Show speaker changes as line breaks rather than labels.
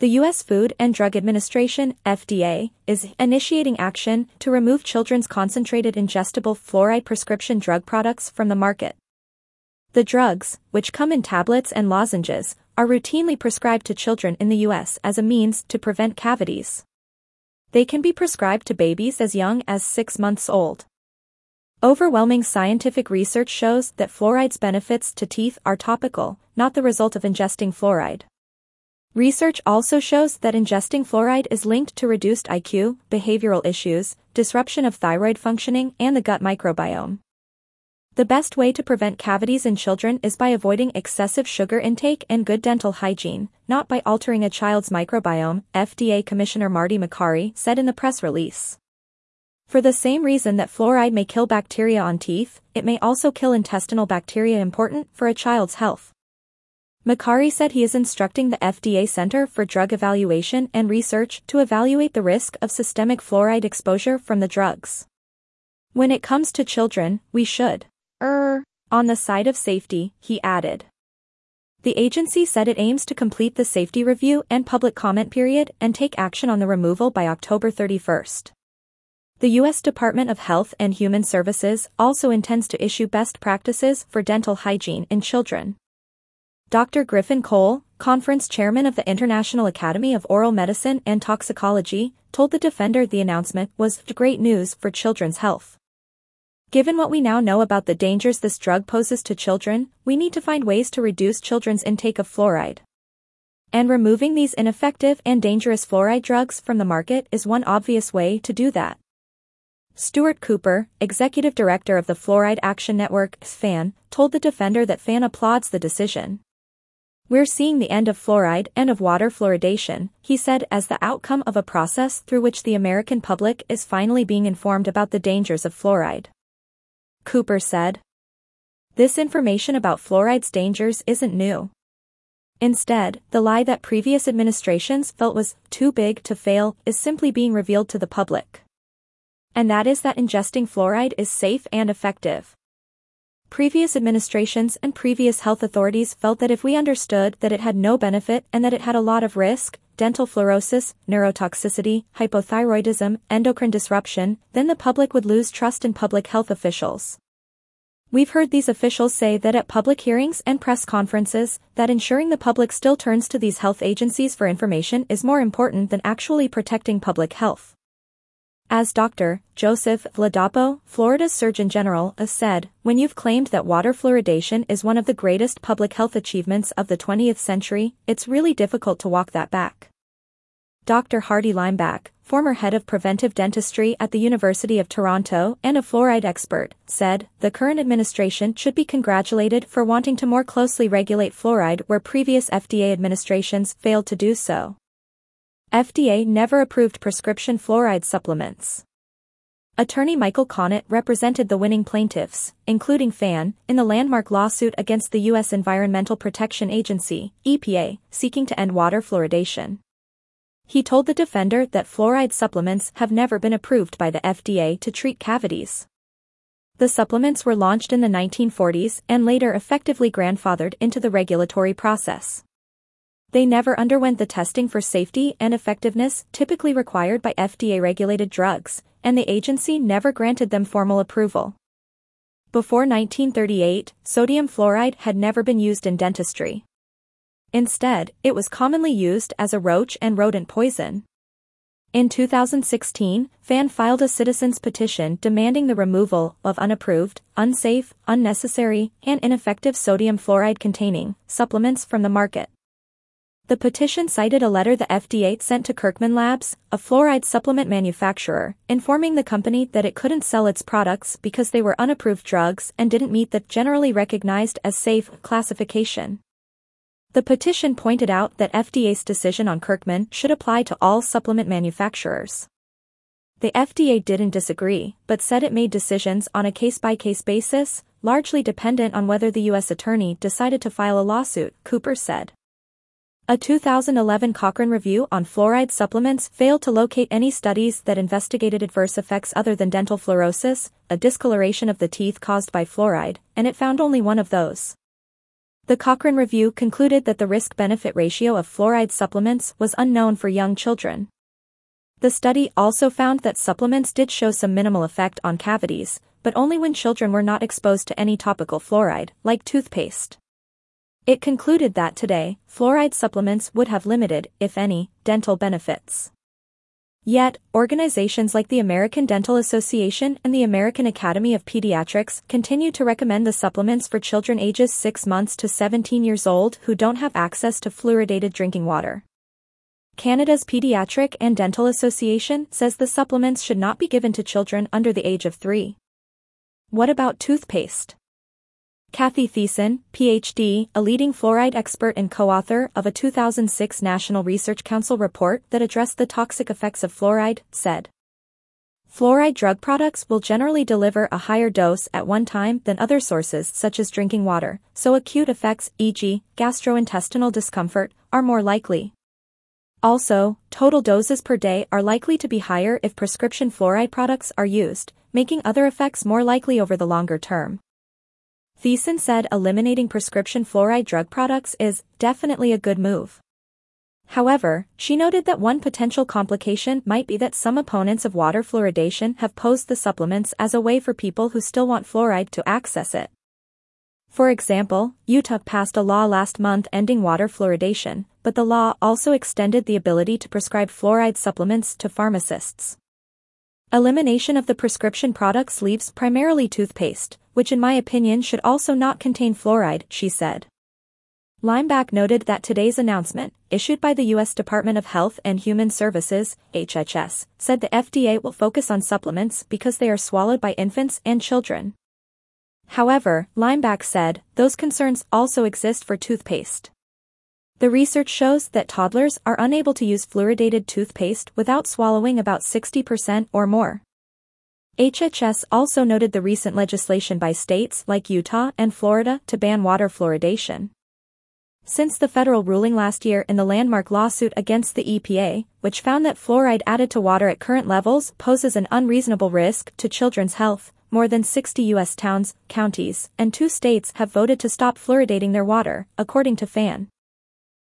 The U.S. Food and Drug Administration, FDA, is initiating action to remove children's concentrated ingestible fluoride prescription drug products from the market. The drugs, which come in tablets and lozenges, are routinely prescribed to children in the U.S. as a means to prevent cavities. They can be prescribed to babies as young as 6 months old. Overwhelming scientific research shows that fluoride's benefits to teeth are topical, not the result of ingesting fluoride. Research also shows that ingesting fluoride is linked to reduced IQ, behavioral issues, disruption of thyroid functioning, and the gut microbiome. The best way to prevent cavities in children is by avoiding excessive sugar intake and good dental hygiene, not by altering a child's microbiome, FDA Commissioner Marty Makary said in the press release. For the same reason that fluoride may kill bacteria on teeth, it may also kill intestinal bacteria important for a child's health. Makary said he is instructing the FDA Center for Drug Evaluation and Research to evaluate the risk of systemic fluoride exposure from the drugs. When it comes to children, we should err on the side of safety, he added. The agency said it aims to complete the safety review and public comment period and take action on the removal by October 31st. The U.S. Department of Health and Human Services also intends to issue best practices for dental hygiene in children. Dr. Griffin Cole, conference chairman of the International Academy of Oral Medicine and Toxicology, told the Defender the announcement was great news for children's health. Given what we now know about the dangers this drug poses to children, we need to find ways to reduce children's intake of fluoride. And removing these ineffective and dangerous fluoride drugs from the market is one obvious way to do that. Stuart Cooper, executive director of the Fluoride Action Network, FAN, told the Defender that FAN applauds the decision. We're seeing the end of fluoride and of water fluoridation, he said, as the outcome of a process through which the American public is finally being informed about the dangers of fluoride. Cooper said. This information about fluoride's dangers isn't new. Instead, the lie that previous administrations felt was too big to fail is simply being revealed to the public. And that is that ingesting fluoride is safe and effective. Previous administrations and previous health authorities felt that if we understood that it had no benefit and that it had a lot of risk, dental fluorosis, neurotoxicity, hypothyroidism, endocrine disruption, then the public would lose trust in public health officials. We've heard these officials say that at public hearings and press conferences, that ensuring the public still turns to these health agencies for information is more important than actually protecting public health. As Dr. Joseph Ladapo, Florida's Surgeon General, said, when you've claimed that water fluoridation is one of the greatest public health achievements of the 20th century, it's really difficult to walk that back. Dr. Hardy Limeback, former head of preventive dentistry at the University of Toronto and a fluoride expert, said, the current administration should be congratulated for wanting to more closely regulate fluoride where previous FDA administrations failed to do so. FDA never approved prescription fluoride supplements. Attorney Michael Connett represented the winning plaintiffs, including FAN, in the landmark lawsuit against the U.S. Environmental Protection Agency, EPA, seeking to end water fluoridation. He told the Defender that fluoride supplements have never been approved by the FDA to treat cavities. The supplements were launched in the 1940s and later effectively grandfathered into the regulatory process. They never underwent the testing for safety and effectiveness typically required by FDA-regulated drugs, and the agency never granted them formal approval. Before 1938, sodium fluoride had never been used in dentistry. Instead, it was commonly used as a roach and rodent poison. In 2016, FAN filed a citizens' petition demanding the removal of unapproved, unsafe, unnecessary, and ineffective sodium fluoride-containing supplements from the market. The petition cited a letter the FDA sent to Kirkman Labs, a fluoride supplement manufacturer, informing the company that it couldn't sell its products because they were unapproved drugs and didn't meet the generally recognized as safe classification. The petition pointed out that FDA's decision on Kirkman should apply to all supplement manufacturers. The FDA didn't disagree, but said it made decisions on a case-by-case basis, largely dependent on whether the U.S. attorney decided to file a lawsuit, Cooper said. A 2011 Cochrane review on fluoride supplements failed to locate any studies that investigated adverse effects other than dental fluorosis, a discoloration of the teeth caused by fluoride, and it found only one of those. The Cochrane review concluded that the risk-benefit ratio of fluoride supplements was unknown for young children. The study also found that supplements did show some minimal effect on cavities, but only when children were not exposed to any topical fluoride, like toothpaste. It concluded that today, fluoride supplements would have limited, if any, dental benefits. Yet, organizations like the American Dental Association and the American Academy of Pediatrics continue to recommend the supplements for children ages 6 months to 17 years old who don't have access to fluoridated drinking water. Canada's Pediatric and Dental Association says the supplements should not be given to children under the age of 3. What about toothpaste? Kathy Thiessen, Ph.D., a leading fluoride expert and co-author of a 2006 National Research Council report that addressed the toxic effects of fluoride, said, "Fluoride drug products will generally deliver a higher dose at one time than other sources such as drinking water, so acute effects, e.g., gastrointestinal discomfort, are more likely. Also, total doses per day are likely to be higher if prescription fluoride products are used, making other effects more likely over the longer term." Thiessen said eliminating prescription fluoride drug products is definitely a good move. However, she noted that one potential complication might be that some opponents of water fluoridation have posed the supplements as a way for people who still want fluoride to access it. For example, Utah passed a law last month ending water fluoridation, but the law also extended the ability to prescribe fluoride supplements to pharmacists. Elimination of the prescription products leaves primarily toothpaste, which in my opinion should also not contain fluoride, she said. Lineback noted that today's announcement, issued by the U.S. Department of Health and Human Services, HHS, said the FDA will focus on supplements because they are swallowed by infants and children. However, Lineback said, those concerns also exist for toothpaste. The research shows that toddlers are unable to use fluoridated toothpaste without swallowing about 60% or more. HHS also noted the recent legislation by states like Utah and Florida to ban water fluoridation. Since the federal ruling last year in the landmark lawsuit against the EPA, which found that fluoride added to water at current levels poses an unreasonable risk to children's health, more than 60 U.S. towns, counties, and 2 states have voted to stop fluoridating their water, according to FAN.